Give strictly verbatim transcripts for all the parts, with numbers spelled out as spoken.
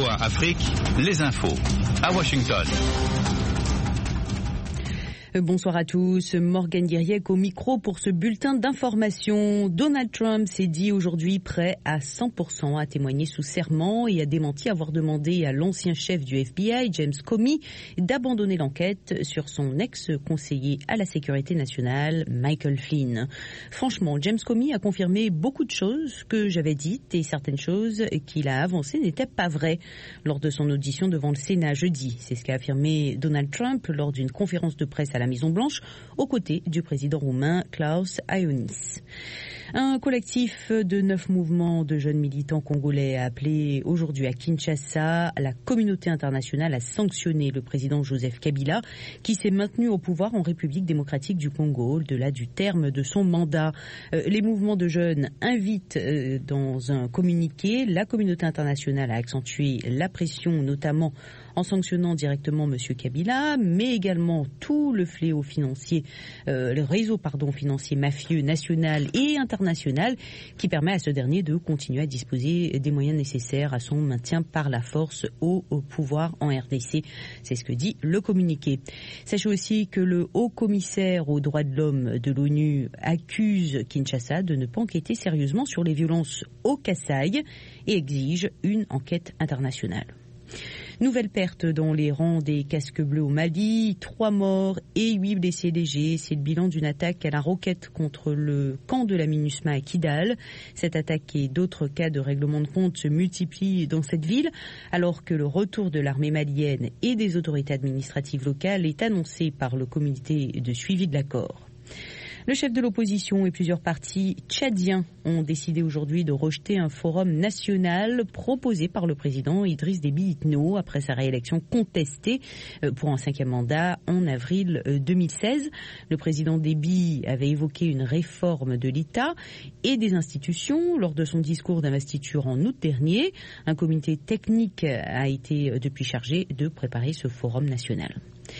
A Afrique, les infos à Washington. Bonsoir à tous, Morgane Guiriec au micro pour ce bulletin d'information. Donald Trump s'est dit aujourd'hui prêt à cent pour cent à témoigner sous serment et a démenti avoir demandé à l'ancien chef du F B I, James Comey, d'abandonner l'enquête sur son ex-conseiller à la sécurité nationale, Michael Flynn. Franchement, James Comey a confirmé beaucoup de choses que j'avais dites et certaines choses qu'il a avancées n'étaient pas vraies lors de son audition devant le Sénat jeudi. C'est ce qu'a affirmé Donald Trump lors d'une conférence de presse à la Maison-Blanche, aux côtés du président roumain Klaus Iohannis. Un collectif de neuf mouvements de jeunes militants congolais a appelé aujourd'hui à Kinshasa la communauté internationale à sanctionner le président Joseph Kabila, qui s'est maintenu au pouvoir en République démocratique du Congo au-delà du terme de son mandat. Euh, les mouvements de jeunes invitent euh, dans un communiqué la communauté internationale à accentuer la pression, notamment en sanctionnant directement M. Kabila, mais également tout le fléau financier, euh, le réseau pardon, financier mafieux national et international qui permet à ce dernier de continuer à disposer des moyens nécessaires à son maintien par la force au, au pouvoir en R D C. C'est ce que dit le communiqué. Sachez aussi que le haut-commissaire aux droits de l'homme de l'ONU accuse Kinshasa de ne pas enquêter sérieusement sur les violences au Kasaï et exige une enquête internationale. Nouvelle perte dans les rangs des casques bleus au Mali, trois morts et huit blessés légers. C'est le bilan d'une attaque à la roquette contre le camp de la MINUSMA à Kidal. Cette attaque et d'autres cas de règlement de compte se multiplient dans cette ville, alors que le retour de l'armée malienne et des autorités administratives locales est annoncé par le comité de suivi de l'accord. Le chef de l'opposition et plusieurs partis tchadiens ont décidé aujourd'hui de rejeter un forum national proposé par le président Idriss Déby Itno après sa réélection contestée pour un cinquième mandat en avril deux mille seize. Le président Déby avait évoqué une réforme de l'État et des institutions lors de son discours d'investiture en août dernier. Un comité technique a été depuis chargé de préparer ce forum national.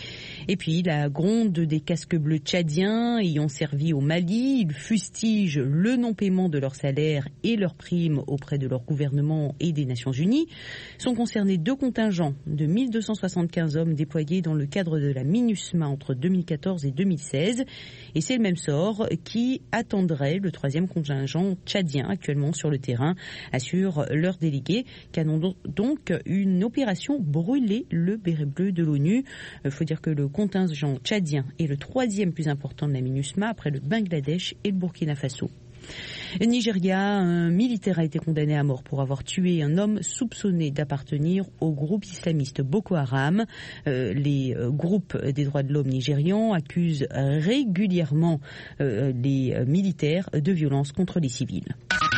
Et puis la gronde des casques bleus tchadiens ayant servi au Mali, ils fustigent le non-paiement de leurs salaires et leurs primes auprès de leur gouvernement et des Nations Unies. Sont concernés deux contingents de mille deux cent soixante-quinze hommes déployés dans le cadre de la MINUSMA entre deux mille quatorze et deux mille seize. Et c'est le même sort qui attendrait le troisième contingent tchadien actuellement sur le terrain, assure leur délégué, qui annonce donc une opération brûler le béret bleu de l'ONU. Il faut dire que le contingent tchadien est le troisième plus important de la MINUSMA après le Bangladesh et le Burkina Faso. Au Nigeria, un militaire a été condamné à mort pour avoir tué un homme soupçonné d'appartenir au groupe islamiste Boko Haram. Euh, les euh, groupes des droits de l'homme nigérians accusent régulièrement euh, les euh, militaires de violences contre les civils.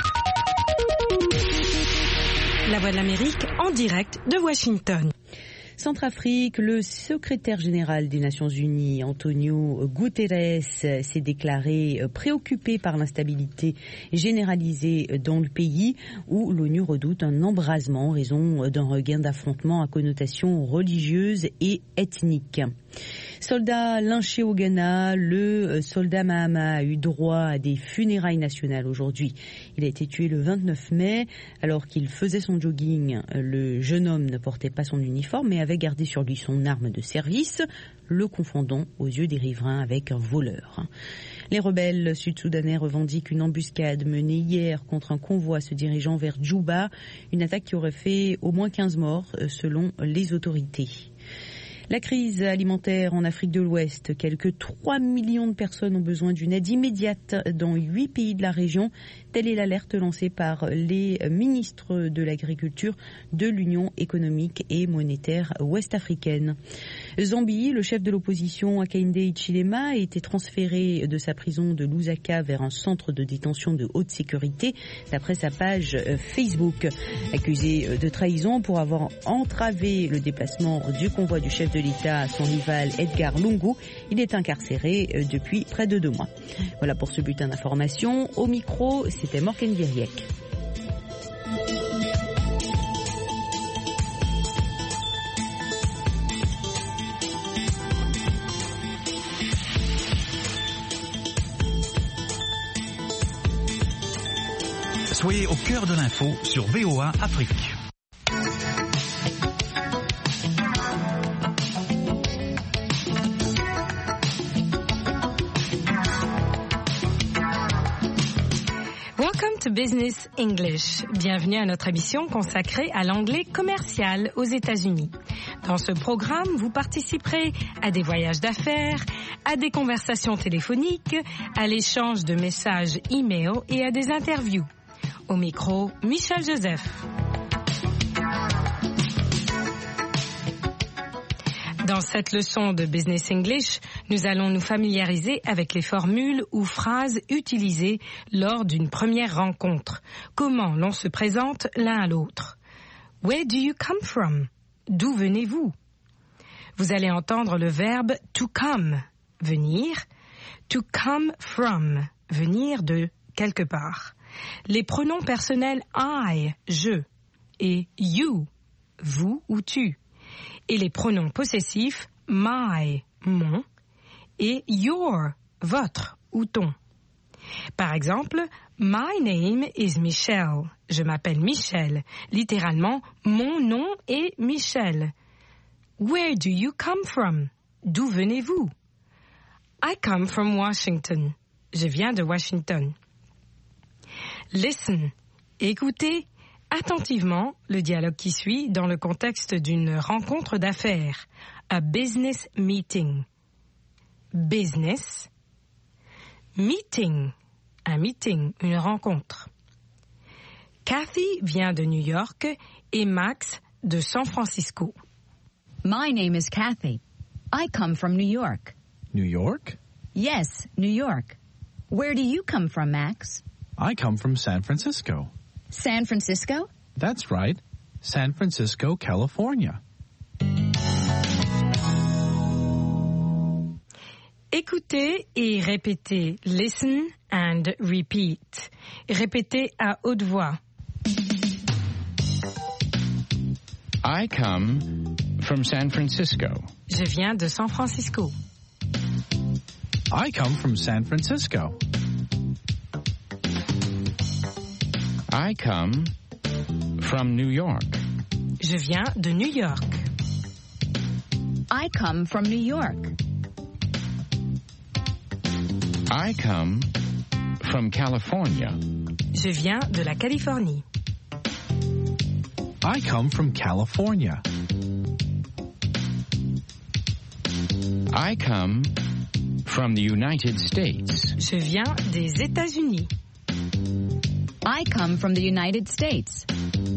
La Voix de l'Amérique en direct de Washington. Centrafrique, le secrétaire général des Nations Unies, Antonio Guterres, s'est déclaré préoccupé par l'instabilité généralisée dans le pays où l'ONU redoute un embrasement en raison d'un regain d'affrontements à connotation religieuse et ethnique. Soldat lynché au Ghana, le soldat Mahama a eu droit à des funérailles nationales aujourd'hui. Il a été tué le vingt-neuf mai alors qu'il faisait son jogging. Le jeune homme ne portait pas son uniforme mais avait gardé sur lui son arme de service, le confondant aux yeux des riverains avec un voleur. Les rebelles sud-soudanais revendiquent une embuscade menée hier contre un convoi se dirigeant vers Djouba, une attaque qui aurait fait au moins quinze morts selon les autorités. La crise alimentaire en Afrique de l'Ouest, quelques trois millions de personnes ont besoin d'une aide immédiate dans huit pays de la région. Telle est l'alerte lancée par les ministres de l'Agriculture de l'Union économique et monétaire ouest-africaine. Zambie, le chef de l'opposition Hakainde Hichilema a été transféré de sa prison de Lusaka vers un centre de détention de haute sécurité, d'après sa page Facebook. Accusé de trahison pour avoir entravé le déplacement du convoi du chef de l'État à son rival Edgar Lungu, il est incarcéré depuis près de deux mois. Voilà pour ce bulletin d'information. Au micro, c'était Morgane Guiriec. Soyez au cœur de l'info sur V O A Afrique. to Business English. Bienvenue à notre émission consacrée à l'anglais commercial aux États-Unis. Dans ce programme, vous participerez à des voyages d'affaires, à des conversations téléphoniques, à l'échange de messages e-mail et à des interviews. Au micro, Michel Joseph. Dans cette leçon de Business English, nous allons nous familiariser avec les formules ou phrases utilisées lors d'une première rencontre. Comment l'on se présente l'un à l'autre. Where do you come from? D'où venez-vous? Vous allez entendre le verbe to come, venir, to come from, venir de quelque part. Les pronoms personnels I, je, et you, vous ou tu. Et les pronoms possessifs my, mon, et your, votre ou ton. Par exemple, my name is Michelle. Je m'appelle Michel. Littéralement, mon nom est Michel. Where do you come from? D'où venez-vous? I come from Washington. Je viens de Washington. Listen, écoutez attentivement le dialogue qui suit dans le contexte d'une rencontre d'affaires, a business meeting. Business, meeting, un meeting, une rencontre. Kathy vient de New York et Max de San Francisco. My name is Kathy. I come from New York. New York? Yes, New York. Where do you come from, Max? I come from San Francisco. San Francisco? That's right. San Francisco, California. Écoutez et répétez. Listen and repeat. Répétez à haute voix. I come from San Francisco. Je viens de San Francisco. I come from San Francisco. I come from New York. Je viens de New York. I come from New York. I come from California. Je viens de la Californie. I come from California. I come from the United States. Je viens des États-Unis. I come from the United States.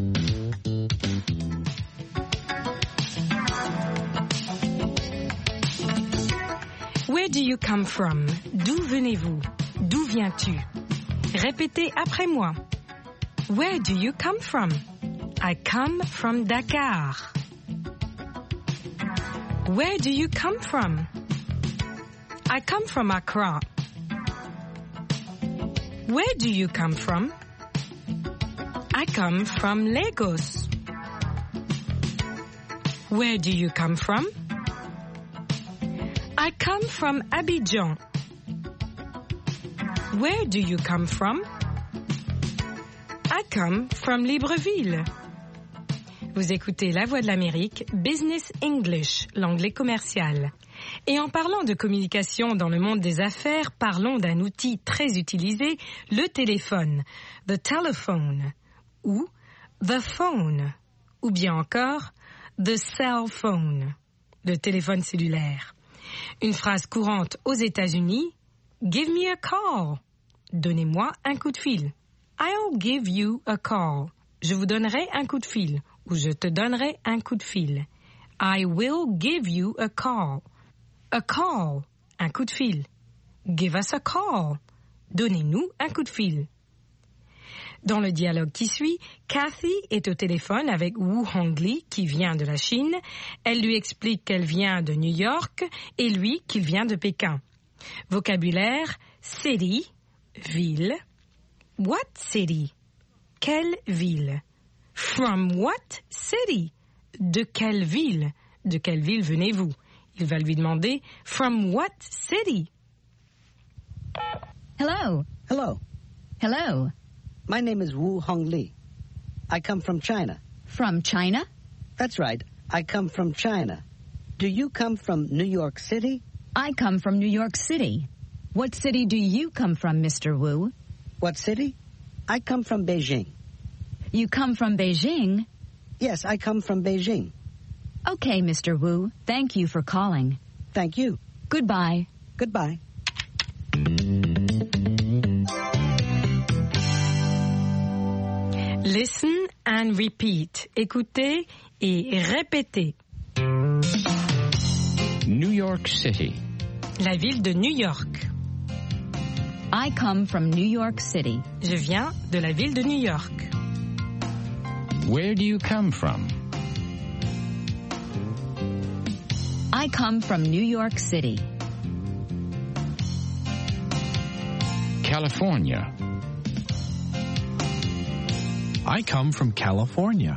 Where do you come from? D'où venez-vous? D'où viens-tu? Répétez après moi. Where do you come from? I come from Dakar. Where do you come from? I come from Accra. Where do you come from? I come from Lagos. Where do you come from? I come from Abidjan. Where do you come from? I come from Libreville. Vous écoutez La Voix de l'Amérique, Business English, l'anglais commercial. Et en parlant de communication dans le monde des affaires, parlons d'un outil très utilisé, le téléphone, the telephone, ou the phone, ou bien encore the cell phone, le téléphone cellulaire. Une phrase courante aux États-Unis, give me a call, donnez-moi un coup de fil. I'll give you a call, je vous donnerai un coup de fil, ou je te donnerai un coup de fil. I will give you a call. A call, un coup de fil. Give us a call, donnez-nous un coup de fil. Dans le dialogue qui suit, Kathy est au téléphone avec Wu Hongli qui vient de la Chine. Elle lui explique qu'elle vient de New York et lui qu'il vient de Pékin. Vocabulaire, city, ville. What city? Quelle ville? From what city? De quelle ville? De quelle ville venez-vous? Il va lui demander, from what city? Hello. Hello. Hello. My name is Wu Hongli. I come from China. From China? That's right. I come from China. Do you come from New York City? I come from New York City. What city do you come from, Mister Wu? What city? I come from Beijing. You come from Beijing? Yes, I come from Beijing. Okay, Mister Wu. Thank you for calling. Thank you. Goodbye. Goodbye. Listen and repeat. Écoutez et répétez. New York City. La ville de New York. I come from New York City. Je viens de la ville de New York. Where do you come from? I come from New York City. California. I come from California.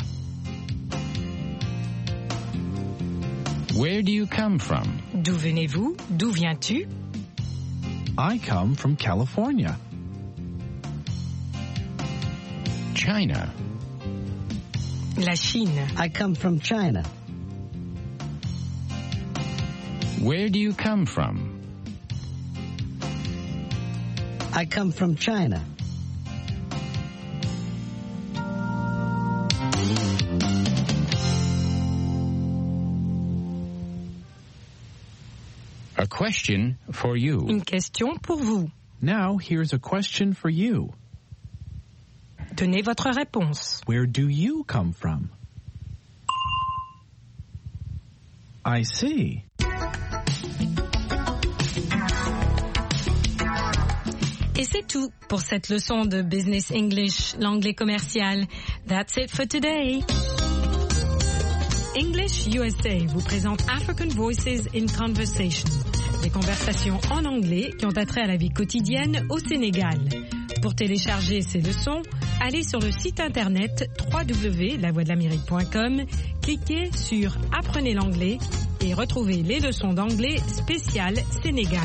Where do you come from? D'où venez-vous? D'où viens-tu? I come from California. China. La Chine. I come from China. Where do you come from? I come from China. A question for you. Une question pour vous. Now, here's a question for you. Donnez votre réponse. Where do you come from? I see. Et c'est tout pour cette leçon de Business English, l'anglais commercial. That's it for today. English U S A vous présente African Voices in Conversation, des conversations en anglais qui ont attrait à la vie quotidienne au Sénégal. Pour télécharger ces leçons, allez sur le site internet w w w point la voix de l'amérique point com, cliquez sur Apprenez l'anglais et retrouvez les leçons d'anglais spéciales Sénégal.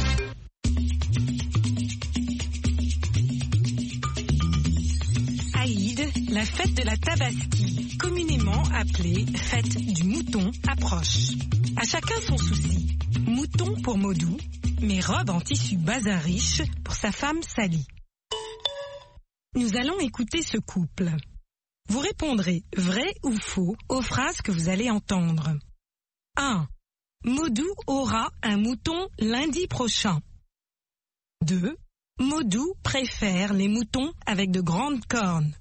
Aïd, la fête de la Tabaski, communément appelée fête du mouton, approche. À chacun son souci. Mouton pour Modou, mais robe en tissu bazin riche pour sa femme Sally. Nous allons écouter ce couple. Vous répondrez vrai ou faux aux phrases que vous allez entendre. un. Modou aura un mouton lundi prochain. deux. Modou préfère les moutons avec de grandes cornes.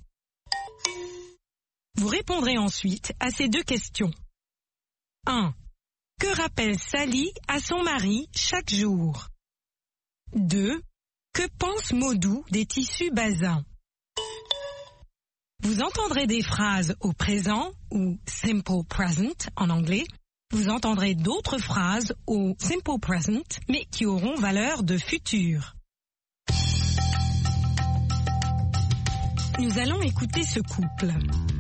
Vous répondrez ensuite à ces deux questions. un. Que rappelle Sally à son mari chaque jour? deux. Que pense Modou des tissus bazins? Vous entendrez des phrases au présent ou simple present en anglais. Vous entendrez d'autres phrases au simple present mais qui auront valeur de futur. Nous allons écouter ce couple.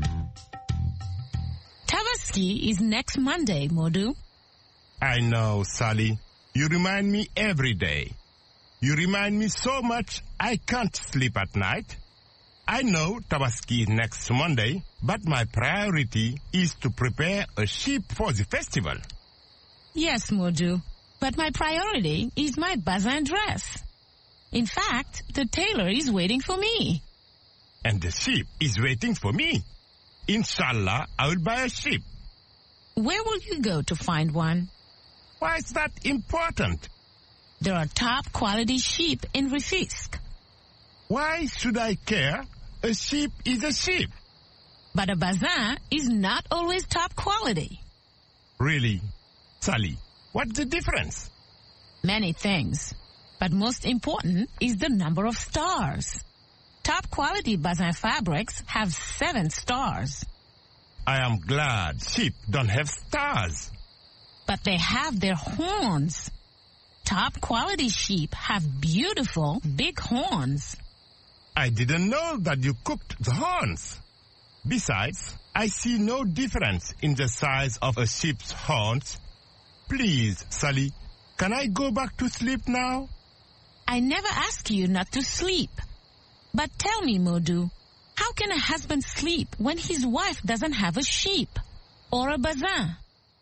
Tabaski is next Monday, Modou. I know, Sally. You remind me every day. You remind me so much I can't sleep at night. I know Tabaski is next Monday, but my priority is to prepare a sheep for the festival. Yes, Modou, but my priority is my bazin dress. In fact, the tailor is waiting for me. And the sheep is waiting for me. Inshallah, I will buy a sheep. Where will you go to find one? Why is that important? There are top quality sheep in Rufisque. Why should I care? A sheep is a sheep. But a bazin is not always top quality. Really? Sally, what's the difference? Many things. But most important is the number of stars. Top quality bazin fabrics have seven stars. I am glad sheep don't have stars. But they have their horns. Top quality sheep have beautiful big horns. I didn't know that you cooked the horns. Besides, I see no difference in the size of a sheep's horns. Please, Sally, can I go back to sleep now? I never ask you not to sleep. But tell me, Modou, how can a husband sleep when his wife doesn't have a sheep or a bazin?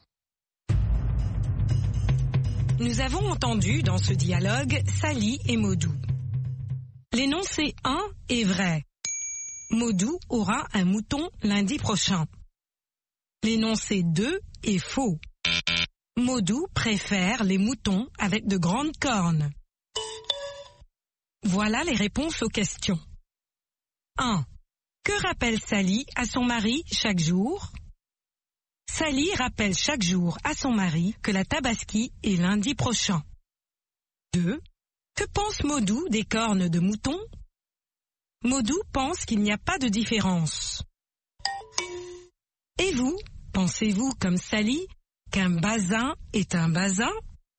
Nous avons entendu dans ce dialogue Sally et Modou. L'énoncé un est vrai. Modou aura un mouton lundi prochain. L'énoncé de est faux. Modou préfère les moutons avec de grandes cornes. Voilà les réponses aux questions. un. Que rappelle Sally à son mari chaque jour? Sally rappelle chaque jour à son mari que la Tabaski est lundi prochain. deux. Que pense Modou des cornes de mouton? Modou pense qu'il n'y a pas de différence. Et vous, pensez-vous comme Sally qu'un bazin est un bazin?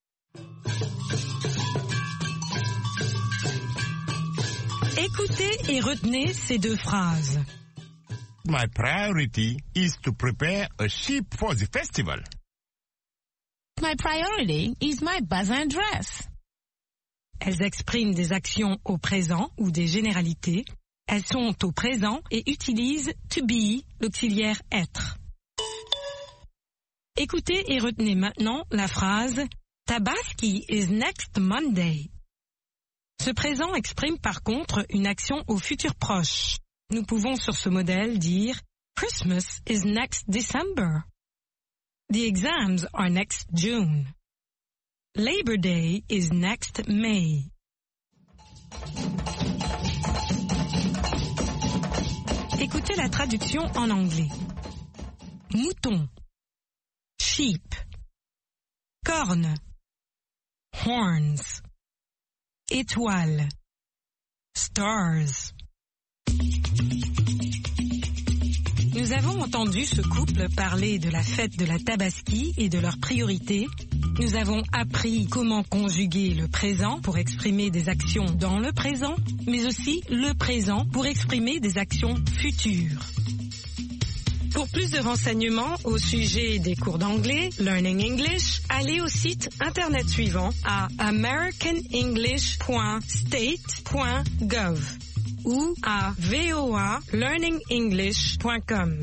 Écoutez et retenez ces deux phrases. My priority is to prepare a sheep for the festival. My priority is my bazin dress. Elles expriment des actions au présent ou des généralités. Elles sont au présent et utilisent to be, l'auxiliaire être. Écoutez et retenez maintenant la phrase Tabaski is next Monday. Ce présent exprime par contre une action au futur proche. Nous pouvons sur ce modèle dire Christmas is next December. The exams are next June. Labor Day is next May. Écoutez la traduction en anglais. Mouton. Sheep. Corne. Horns. Étoile. Stars. Nous avons entendu ce couple parler de la fête de la Tabaski et de leurs priorités. Nous avons appris comment conjuguer le présent pour exprimer des actions dans le présent, mais aussi le présent pour exprimer des actions futures. Pour plus de renseignements au sujet des cours d'anglais, Learning English, allez au site internet suivant à american english point state point gov ou à voa learning english point com.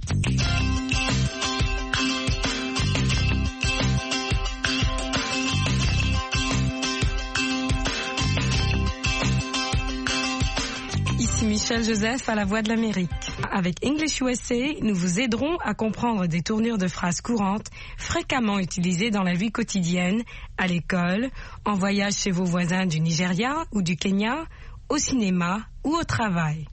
Ici Michel Joseph à la Voix de l'Amérique. Avec English U S A, nous vous aiderons à comprendre des tournures de phrases courantes fréquemment utilisées dans la vie quotidienne, à l'école, en voyage chez vos voisins du Nigeria ou du Kenya, au cinéma ou au travail.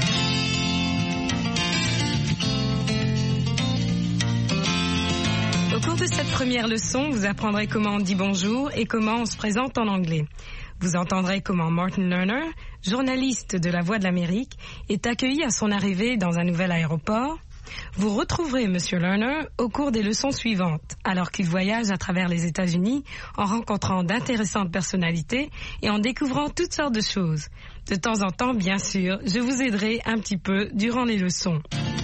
Au cours de cette première leçon, vous apprendrez comment on dit bonjour et comment on se présente en anglais. Vous entendrez comment Martin Lerner, journaliste de La Voix de l'Amérique, est accueilli à son arrivée dans un nouvel aéroport. Vous retrouverez M. Lerner au cours des leçons suivantes, alors qu'il voyage à travers les États-Unis en rencontrant d'intéressantes personnalités et en découvrant toutes sortes de choses. De temps en temps, bien sûr, je vous aiderai un petit peu durant les leçons.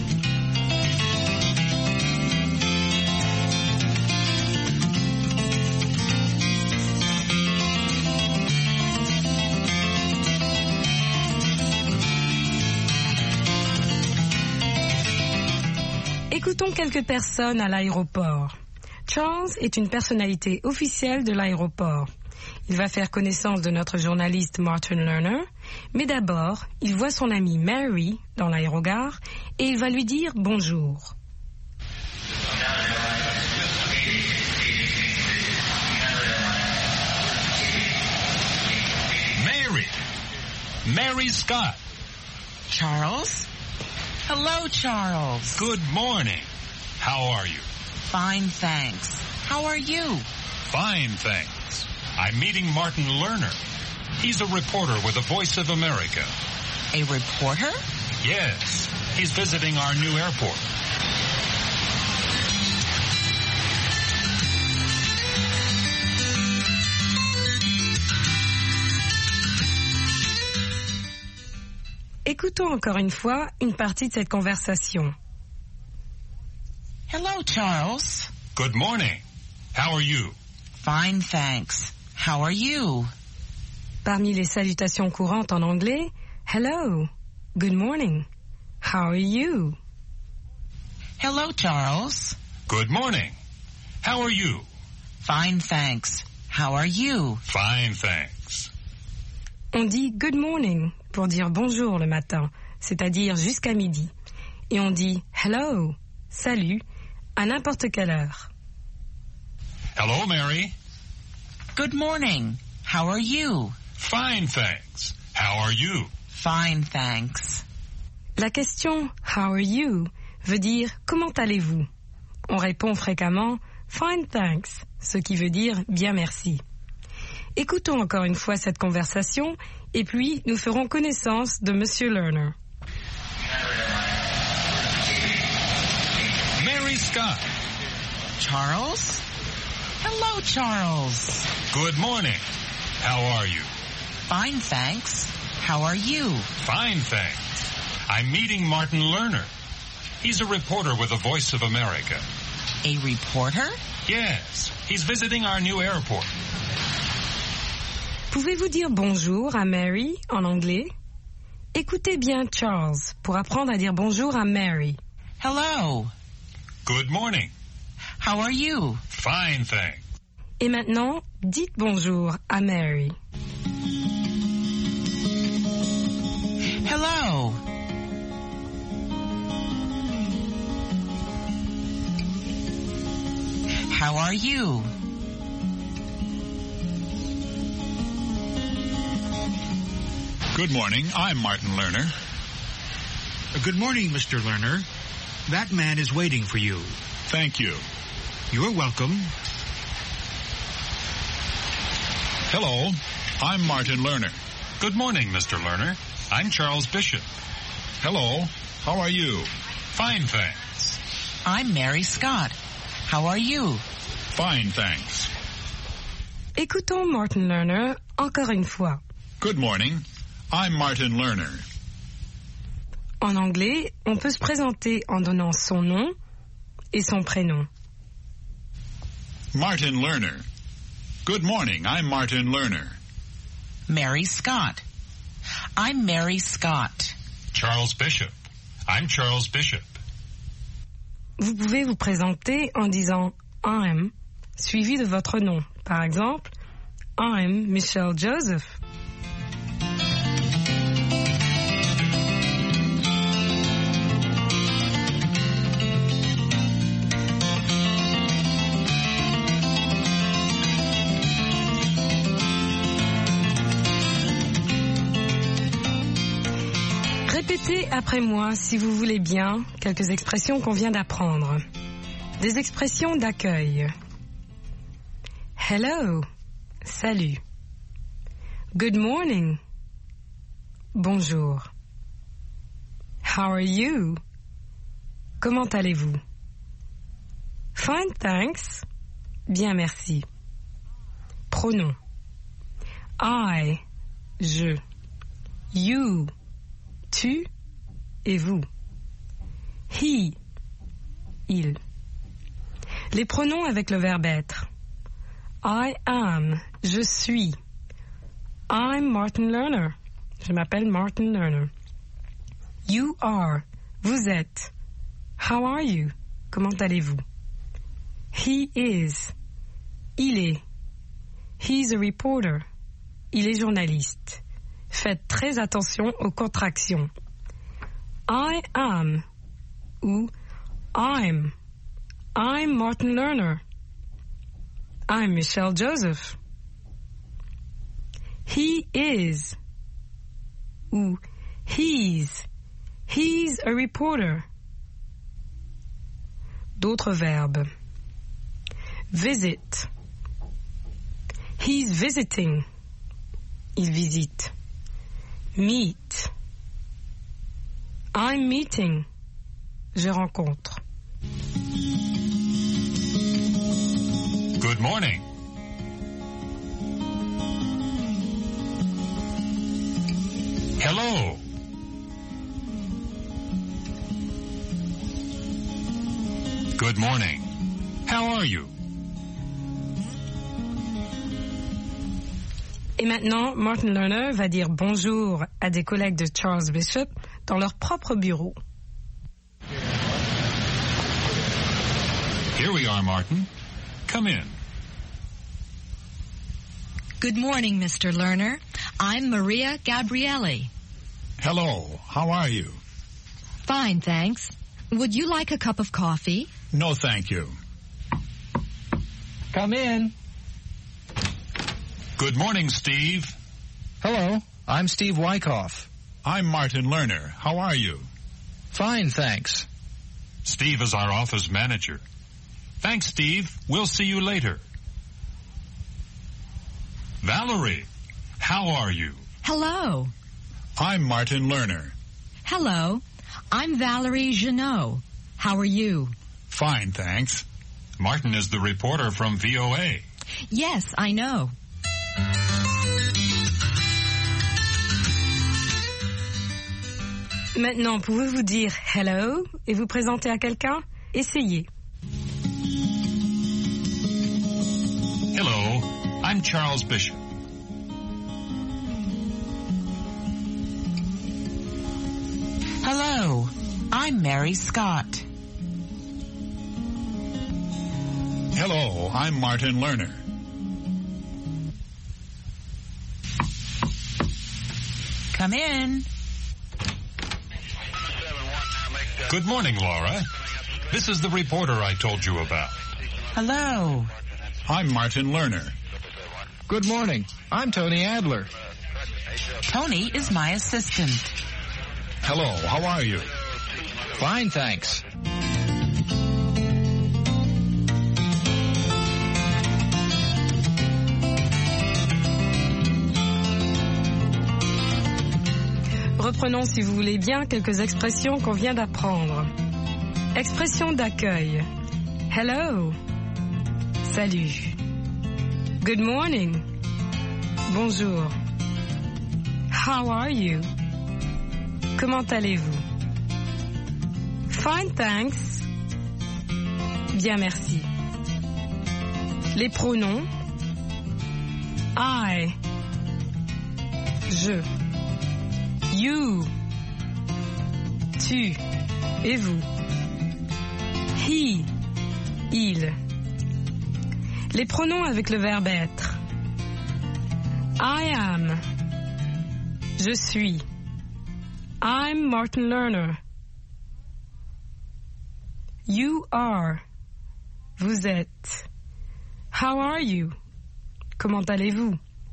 Écoutons quelques personnes à l'aéroport. Charles est une personnalité officielle de l'aéroport. Il va faire connaissance de notre journaliste Martin Lerner, mais d'abord, il voit son amie Mary dans l'aérogare et il va lui dire bonjour. Mary. Mary Scott. Charles? Hello, Charles. Good morning. How are you? Fine, thanks. How are you? Fine, thanks. I'm meeting Martin Lerner. He's a reporter with the Voice of America. A reporter? Yes. He's visiting our new airport. Écoutons encore une fois une partie de cette conversation. Hello, Charles. Good morning. How are you? Fine, thanks. How are you? Parmi les salutations courantes en anglais, hello, good morning, how are you? Hello, Charles. Good morning. How are you? Fine, thanks. How are you? Fine, thanks. On dit good morning pour dire bonjour le matin. c'est-à-dire jusqu'à midi. Et on dit hello, salut, à n'importe quelle heure. Hello, Mary. Good morning. How are you? Fine, thanks. How are you? Fine, thanks. La question « How are you ?» veut dire « Comment allez-vous ?» On répond fréquemment « Fine, thanks », ce qui veut dire « Bien, merci ». Écoutons encore une fois cette conversation et puis nous ferons connaissance de Monsieur Lerner. Mary Scott. Charles? Hello, Charles. Good morning. How are you? Fine, thanks. How are you? Fine, thanks. I'm meeting Martin Lerner. He's a reporter with the Voice of America. A reporter? Yes, he's visiting our new airport. Pouvez-vous dire bonjour à Mary en anglais? Écoutez bien Charles pour apprendre à dire bonjour à Mary. Hello. Good morning. How are you? Fine, thanks. Et maintenant, dites bonjour à Mary. Hello. How are you? Good morning. I'm Martin Lerner. Good morning, Mister Lerner. That man is waiting for you. Thank you. You're welcome. Hello. I'm Martin Lerner. Good morning, Mister Lerner. I'm Charles Bishop. Hello. How are you? Fine, thanks. I'm Mary Scott. How are you? Fine, thanks. Écoutons Martin Lerner encore une fois. Good morning. I'm Martin Lerner. En anglais, on peut se présenter en donnant son nom et son prénom. Martin Lerner. Good morning. I'm Martin Lerner. Mary Scott. I'm Mary Scott. Charles Bishop. I'm Charles Bishop. Vous pouvez vous présenter en disant I'm, suivi de votre nom. Par exemple, I'm Michelle Joseph. Répétez après moi, si vous voulez bien, quelques expressions qu'on vient d'apprendre. Des expressions d'accueil. Hello, salut. Good morning, bonjour. How are you? Comment allez-vous? Fine, thanks. Bien, merci. Pronom. I, je. You, tu et vous. He, il. Les pronoms avec le verbe être. I am, je suis. I'm Martin Lerner. Je m'appelle Martin Lerner. You are, vous êtes. How are you? Comment allez-vous? He is, il est. He's a reporter. Il est journaliste. Faites très attention aux contractions. I am ou I'm. I'm Martin Lerner. I'm Michelle Joseph. He is ou he's. He's a reporter. D'autres verbes. Visit. He's visiting. Il visite. Meet. I'm meeting. Je rencontre. Good morning. Hello. Good morning. How are you? Et maintenant, Martin Lerner va dire bonjour à des collègues de Charles Bishop dans leur propre bureau. Here we are, Martin. Come in. Good morning, Mister Lerner. I'm Maria Gabrielli. Hello, how are you? Fine, thanks. Would you like a cup of coffee? No, thank you. Come in. Good morning, Steve. Hello, I'm Steve Wyckoff. I'm Martin Lerner. How are you? Fine, thanks. Steve is our office manager. Thanks, Steve. We'll see you later. Valerie, how are you? Hello. I'm Martin Lerner. Hello. I'm Valerie Jeannot. How are you? Fine, thanks. Martin is the reporter from V O A. Yes, I know. Maintenant, pouvez-vous dire hello et vous présenter à quelqu'un? Essayez. Hello, I'm Charles Bishop. Hello, I'm Mary Scott. Hello, I'm Martin Lerner. Come in. Good morning, Laura. This is the reporter I told you about. Hello. I'm Martin Lerner. Good morning. I'm Tony Adler. Tony is my assistant. Hello, how are you? Fine, thanks. Reprenons, si vous voulez bien, quelques expressions qu'on vient d'apprendre. Expression d'accueil. Hello. Salut. Good morning. Bonjour. How are you? Comment allez-vous? Fine, thanks. Bien, merci. Les pronoms. I. Je. You. Tu. Et vous. He. Il. Les pronoms avec le verbe être. I am. Je suis. I'm Martin Lerner. You are. Vous êtes. How are you? Comment allez-vous?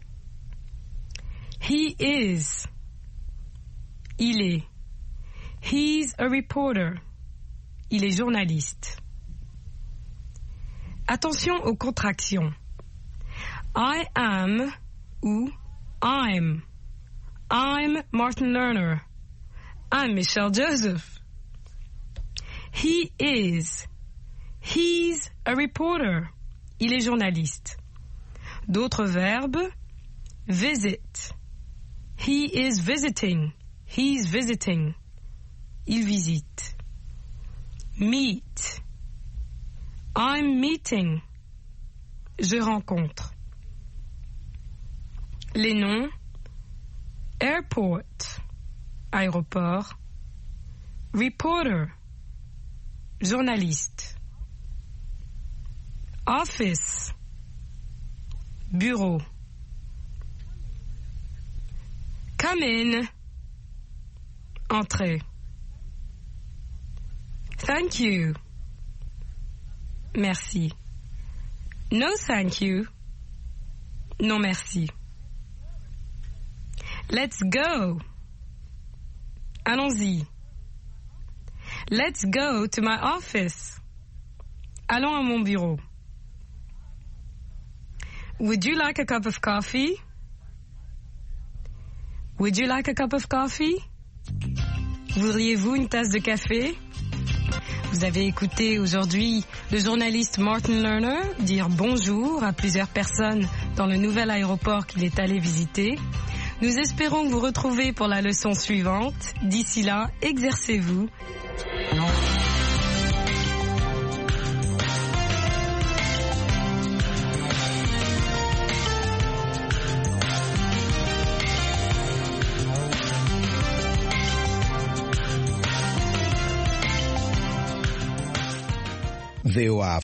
He is. Il est. He's a reporter. Il est journaliste. Attention aux contractions. I am ou I'm. I'm Martin Lerner. I'm Michelle Joseph. He is. He's a reporter. Il est journaliste. D'autres verbes. Visit. He is visiting. He's visiting. Il visite. Meet. I'm meeting. Je rencontre. Les noms. Airport. Aéroport. Reporter. Journaliste. Office. Bureau. Come in. Entrez. Thank you. Merci. No thank you. Non merci. Let's go. Allons-y. Let's go to my office. Allons à mon bureau. Would you like a cup of coffee? Would you like a cup of coffee? Voudriez-vous une tasse de café? Vous avez écouté aujourd'hui le journaliste Martin Lerner dire bonjour à plusieurs personnes dans le nouvel aéroport qu'il est allé visiter. Nous espérons vous retrouver pour la leçon suivante. D'ici là, exercez-vous. V O A